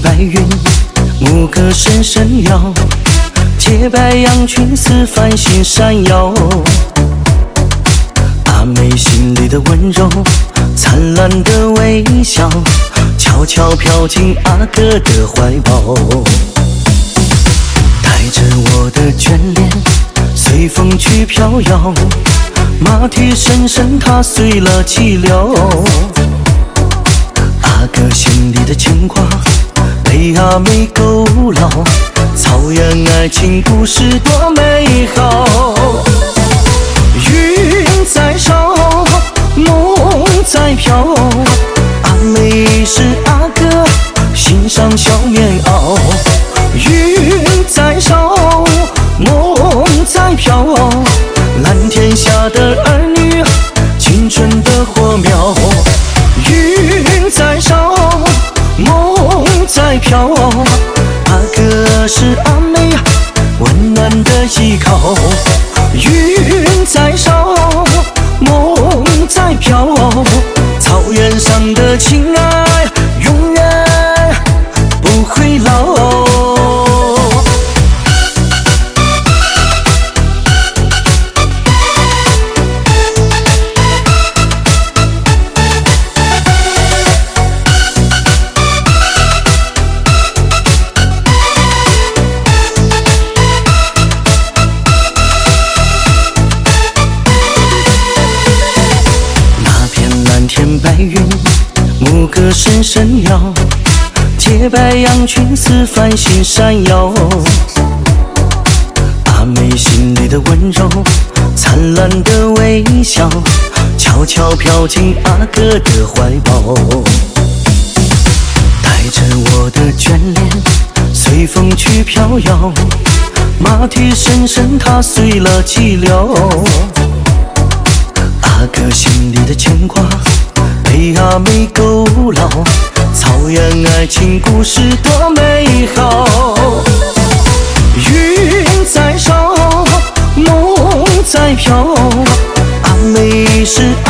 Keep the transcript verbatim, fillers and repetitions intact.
白云，牧歌声声摇，洁白羊群似繁星闪耀。阿妹心里的温柔，灿烂的微笑，悄悄飘进阿哥的怀抱。带着我的眷恋，随风去飘摇，马蹄声声踏碎了寂寥。阿哥心里的牵挂，被阿妹勾牢，草原爱情故事多美好。云在烧，梦在飘，阿妹是阿哥心上小棉袄。云在烧，梦在飘，蓝天下的儿女，青春的火苗。云在烧，梦在飘，阿哥是阿妹温暖的依靠。云在烧，梦在飘，草原上的情爱永远不会老。天白云，牧歌声声摇，洁白羊群似繁星闪耀。阿妹心里的温柔，灿烂的微笑，悄悄飘进阿哥的怀抱。带着我的眷恋，随风去飘摇，马蹄声声踏碎了寂寥。阿哥心里的牵挂，被阿妹勾牢，草原爱情故事多美好。云在烧，梦在飘，阿妹是